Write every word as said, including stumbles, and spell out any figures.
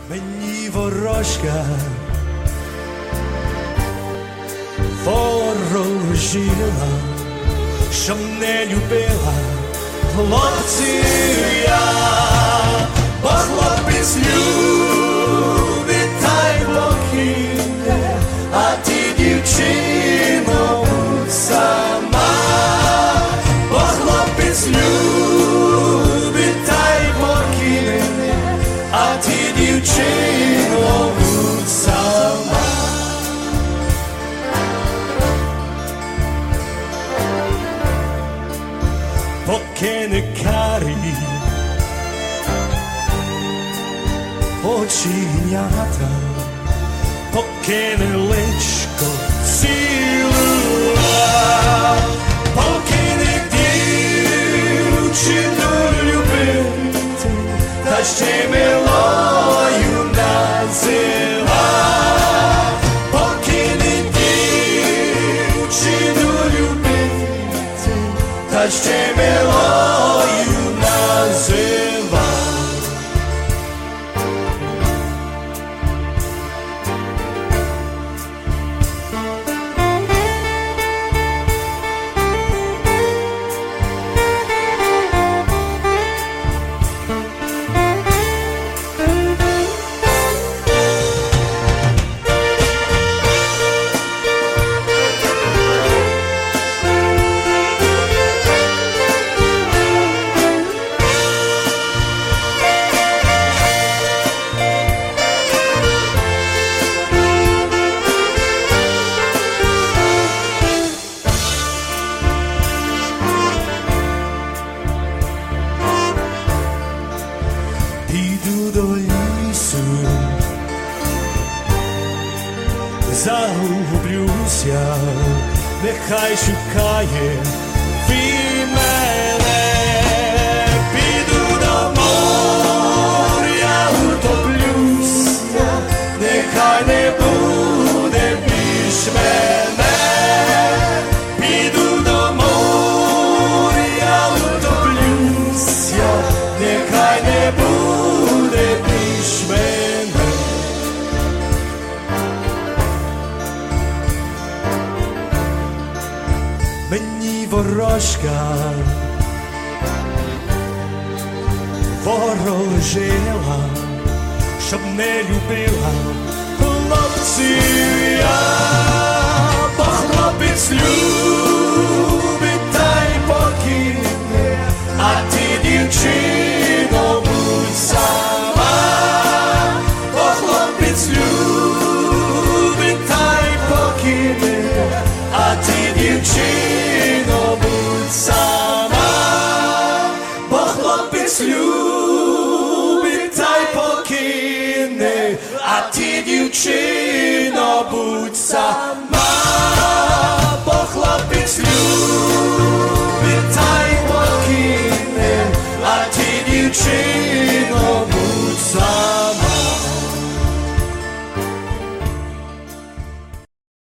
Мені ворожка ворожила, що не любила хлопців я, бо хлопець любить та й покине, а ти, дівчино, будь сама, бо хлопець любить та й покине, а ти, дівчино, будь сама. Поки не карі оченята, поки не личко цілує, поки не дівчину любити, та ще милою назива, поки не дівчину любити, та ще милою назива. Піду до лісу, загублюся, нехай шукає він мене. Піду до моря, утоплюся, нехай не буде більш мене. Піду до моря, утоплюся, нехай не буде більш мене. Мені ворожка ворожила, щоб не любила хлопців я, бо хлопець любить та й покине, а ти, дівчино, будь сама, бо хлопець любить та й покине, а ти, дівчино, будь сама, бо хлопець любить та й покине, а ти, дівчино, будь сама, бо хлопець любить та й покине, а ти, дівчино,